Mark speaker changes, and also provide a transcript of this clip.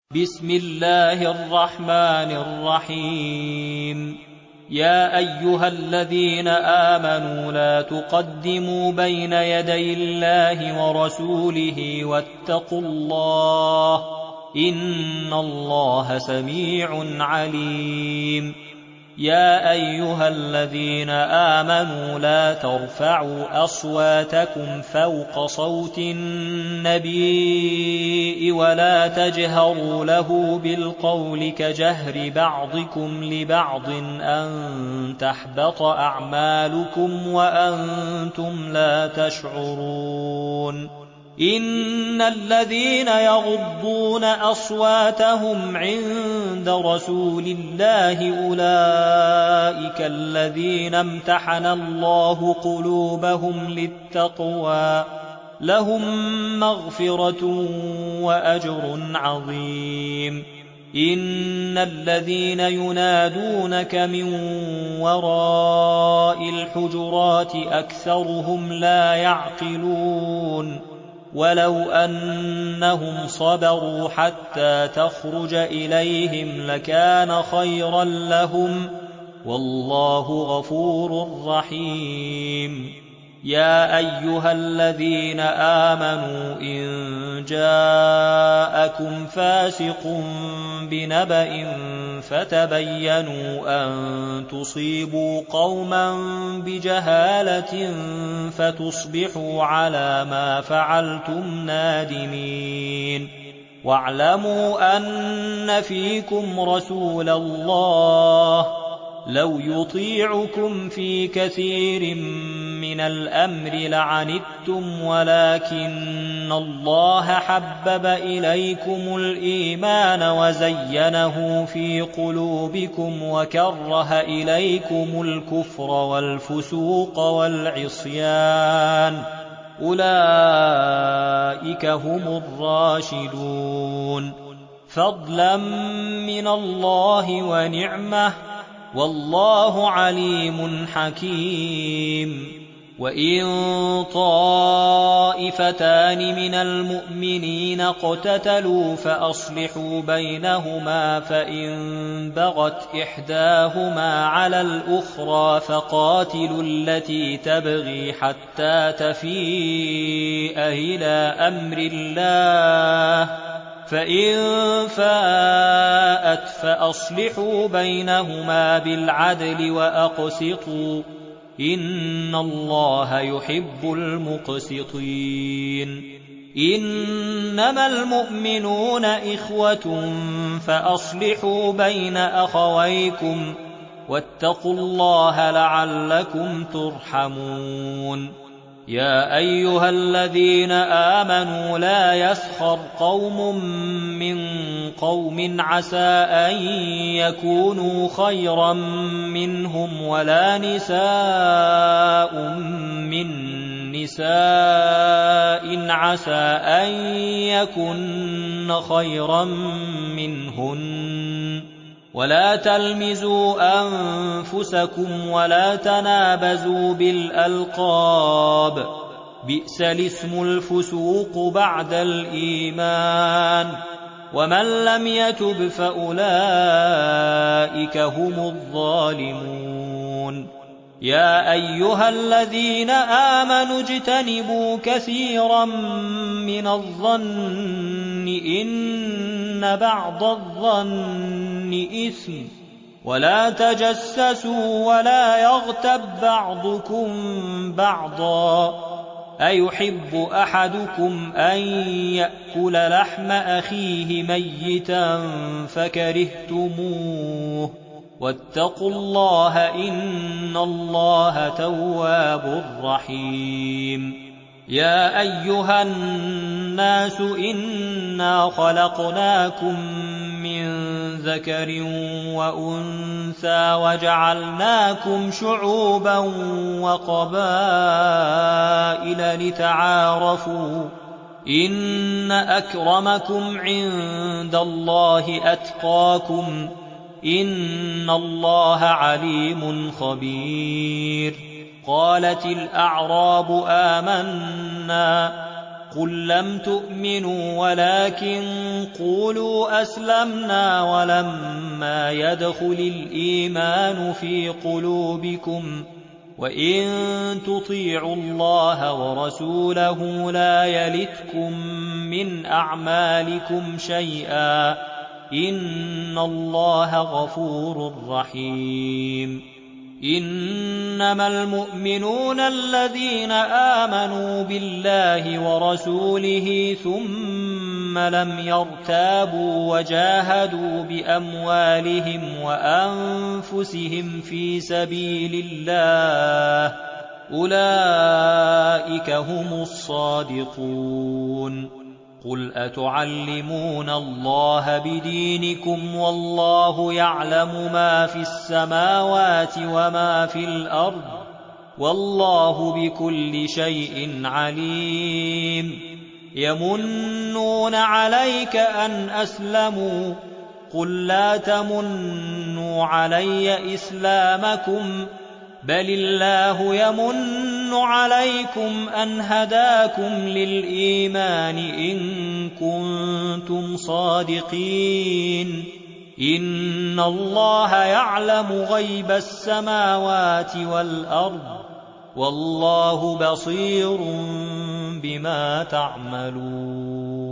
Speaker 1: بسم الله الرحمن الرحيم. يا أيها الذين آمنوا لا تقدموا بين يدي الله ورسوله واتقوا الله إن الله سميع عليم. يا أيها الذين آمنوا لا ترفعوا أصواتكم فوق صوت النبي ولا تجهروا له بالقول كجهر بعضكم لبعض أن تحبط أعمالكم وأنتم لا تشعرون. إن الذين يغضون أصواتهم عند رسول الله أولئك الذين امتحن الله قلوبهم للتقوى لهم مغفرة وأجر عظيم. إن الذين ينادونك من وراء الحجرات أكثرهم لا يعقلون. ولو أنهم صبروا حتى تخرج إليهم لكان خيرا لهم والله غفور رحيم. يا أيها الذين آمنوا إن جاءكم فاسق بنبأ فتبينوا أن تصيبوا قوما بجهالة فتصبحوا على ما فعلتم نادمين. واعلموا أن فيكم رسول الله لو يطيعكم في كثير من الأمر لعنتم ولكن الله حبب إليكم الإيمان وزينه في قلوبكم وكره إليكم الكفر والفسوق والعصيان أولئك هم الراشدون فضلا من الله ونعمة والله عليم حكيم. وإن طائفتان من المؤمنين اقتتلوا فأصلحوا بينهما فإن بغت إحداهما على الأخرى فقاتلوا التي تبغي حتى تفيء إلى أمر الله فإن فاءت فأصلحوا بينهما بالعدل وأقسطوا إن الله يحب المقسطين. إنما المؤمنون إخوة فأصلحوا بين أخويكم واتقوا الله لعلكم ترحمون. يا أيها الذين آمنوا لا يسخر قوم من قوم عسى أن يكونوا خيرا منهم ولا نساء من نساء عسى أن يكن خيرا منهن ولا تلمزوا أنفسكم ولا تنابزوا بالألقاب بئس الاسم الفسوق بعد الإيمان ومن لم يتب فأولئك هم الظالمون. يا أيها الذين آمنوا اجتنبوا كثيرا من الظن إن بعض الظن إثم ولا تجسسوا ولا يغتب بعضكم بعضا أيحب أحدكم أن يأكل لحم أخيه ميتا فكرهتموه واتقوا الله إن الله تواب رحيم. يا أيها الناس إنا خلقناكم من ذكر وأنثى وجعلناكم شعوبا وقبائل لتعارفوا إن أكرمكم عند الله أتقاكم إن الله عليم خبير. قالت الأعراب آمنا قل لم تؤمنوا ولكن قولوا أسلمنا ولما يدخل الإيمان في قلوبكم وإن تطيعوا الله ورسوله لا يلتكم من أعمالكم شيئا إن الله غفور رحيم إنما المؤمنون الذين آمنوا بالله ورسوله ثم لم يرتابوا وجاهدوا بأموالهم وأنفسهم في سبيل الله أولئك هم الصادقون قل أتعلمون الله بدينكم والله يعلم ما في السماوات وما في الأرض والله بكل شيء عليم يمنون عليك أن أسلموا قل لا تمنوا علي إسلامكم بل الله يمن عليكم أن هداكم للإيمان إن كنتم صادقين إن الله يعلم غيب السماوات والأرض والله بصير بما تعملون